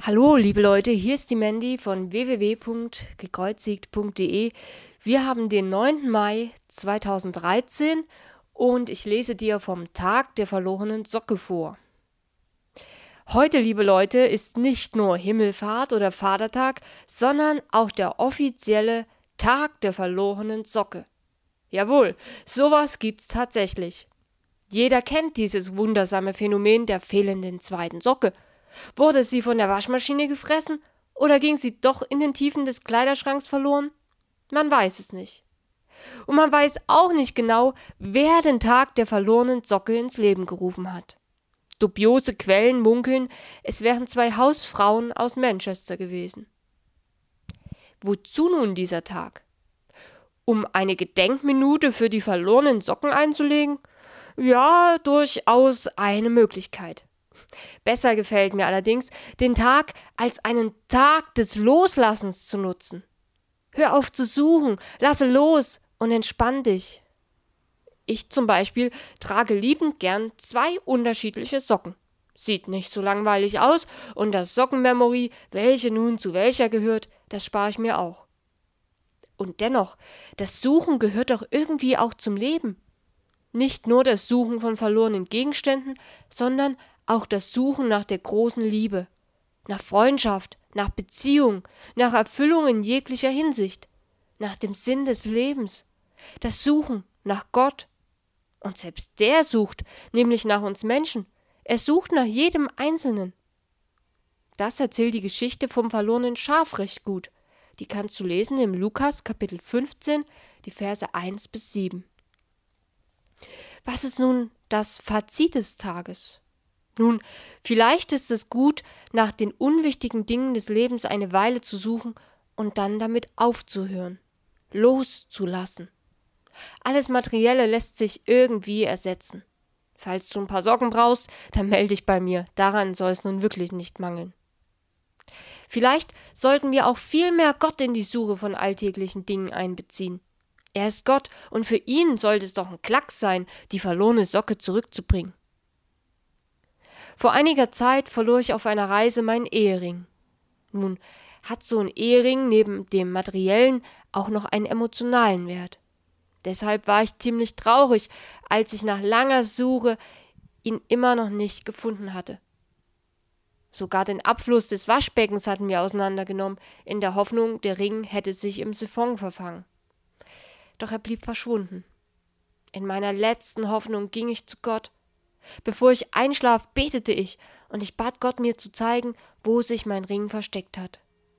Hallo, liebe Leute, hier ist die Mandy von www.gekreuzigt.de. Wir haben den 9. Mai 2013 und ich lese dir vom Tag der verlorenen Socke vor. Heute, liebe Leute, ist nicht nur Himmelfahrt oder Vatertag, sondern auch der offizielle Tag der verlorenen Socke. Jawohl, sowas gibt's tatsächlich. Jeder kennt dieses wundersame Phänomen der fehlenden zweiten Socke. Wurde sie von der Waschmaschine gefressen oder ging sie doch in den Tiefen des Kleiderschranks verloren? Man weiß es nicht. Und man weiß auch nicht genau, wer den Tag der verlorenen Socke ins Leben gerufen hat. Dubiose Quellen munkeln, es wären 2 Hausfrauen aus Manchester gewesen. Wozu nun dieser Tag? Um eine Gedenkminute für die verlorenen Socken einzulegen? Ja, durchaus eine Möglichkeit. Besser gefällt mir allerdings, den Tag als einen Tag des Loslassens zu nutzen. Hör auf zu suchen, lasse los und entspann dich. Ich zum Beispiel trage liebend gern 2 unterschiedliche Socken. Sieht nicht so langweilig aus und das Sockenmemory, welche nun zu welcher gehört, das spare ich mir auch. Und dennoch, das Suchen gehört doch irgendwie auch zum Leben. Nicht nur das Suchen von verlorenen Gegenständen, sondern auch das Suchen nach der großen Liebe, nach Freundschaft, nach Beziehung, nach Erfüllung in jeglicher Hinsicht, nach dem Sinn des Lebens, das Suchen nach Gott. Und selbst der sucht, nämlich nach uns Menschen. Er sucht nach jedem Einzelnen. Das erzählt die Geschichte vom verlorenen Schaf recht gut. Die kannst du lesen im Lukas Kapitel 15, die Verse 1 bis 7. Was ist nun das Fazit des Tages? Nun, vielleicht ist es gut, nach den unwichtigen Dingen des Lebens eine Weile zu suchen und dann damit aufzuhören, loszulassen. Alles Materielle lässt sich irgendwie ersetzen. Falls du ein paar Socken brauchst, dann melde dich bei mir, daran soll es nun wirklich nicht mangeln. Vielleicht sollten wir auch viel mehr Gott in die Suche von alltäglichen Dingen einbeziehen. Er ist Gott und für ihn sollte es doch ein Klacks sein, die verlorene Socke zurückzubringen. Vor einiger Zeit verlor ich auf einer Reise meinen Ehering. Nun hat so ein Ehering neben dem materiellen auch noch einen emotionalen Wert. Deshalb war ich ziemlich traurig, als ich nach langer Suche ihn immer noch nicht gefunden hatte. Sogar den Abfluss des Waschbeckens hatten wir auseinandergenommen, in der Hoffnung, der Ring hätte sich im Siphon verfangen. Doch er blieb verschwunden. In meiner letzten Hoffnung ging ich zu Gott. Bevor ich einschlaf, betete ich und ich bat Gott, mir zu zeigen, wo sich mein Ring versteckt hat.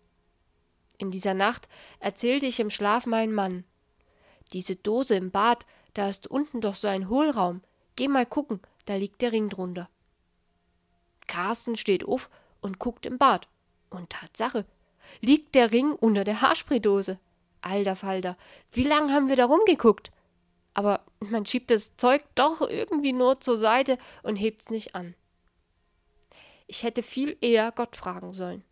In dieser Nacht erzählte ich im Schlaf meinen Mann. Diese Dose im Bad, da ist unten doch so ein Hohlraum. Geh mal gucken, da liegt der Ring drunter. Carsten steht auf und guckt im Bad. Und Tatsache, liegt der Ring unter der Haarspraydose. Alter Falter, wie lange haben wir da rumgeguckt? Aber man schiebt das Zeug doch irgendwie nur zur Seite und hebt's nicht an. Ich hätte viel eher Gott fragen sollen.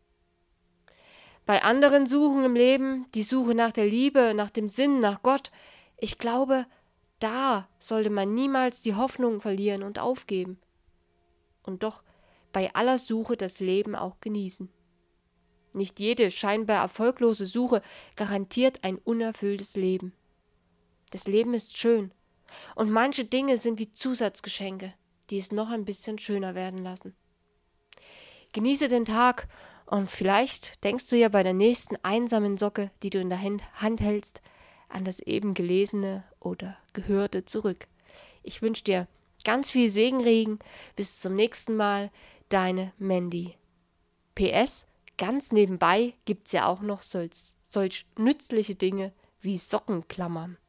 Bei anderen Suchen im Leben, die Suche nach der Liebe, nach dem Sinn, nach Gott, ich glaube, da sollte man niemals die Hoffnung verlieren und aufgeben. Und doch bei aller Suche das Leben auch genießen. Nicht jede scheinbar erfolglose Suche garantiert ein unerfülltes Leben. Das Leben ist schön und manche Dinge sind wie Zusatzgeschenke, die es noch ein bisschen schöner werden lassen. Genieße den Tag und vielleicht denkst du ja bei der nächsten einsamen Socke, die du in der Hand hältst, an das eben Gelesene oder Gehörte zurück. Ich wünsche dir ganz viel Segenregen. Bis zum nächsten Mal, deine Mandy. PS, ganz nebenbei gibt's ja auch noch solch nützliche Dinge wie Sockenklammern.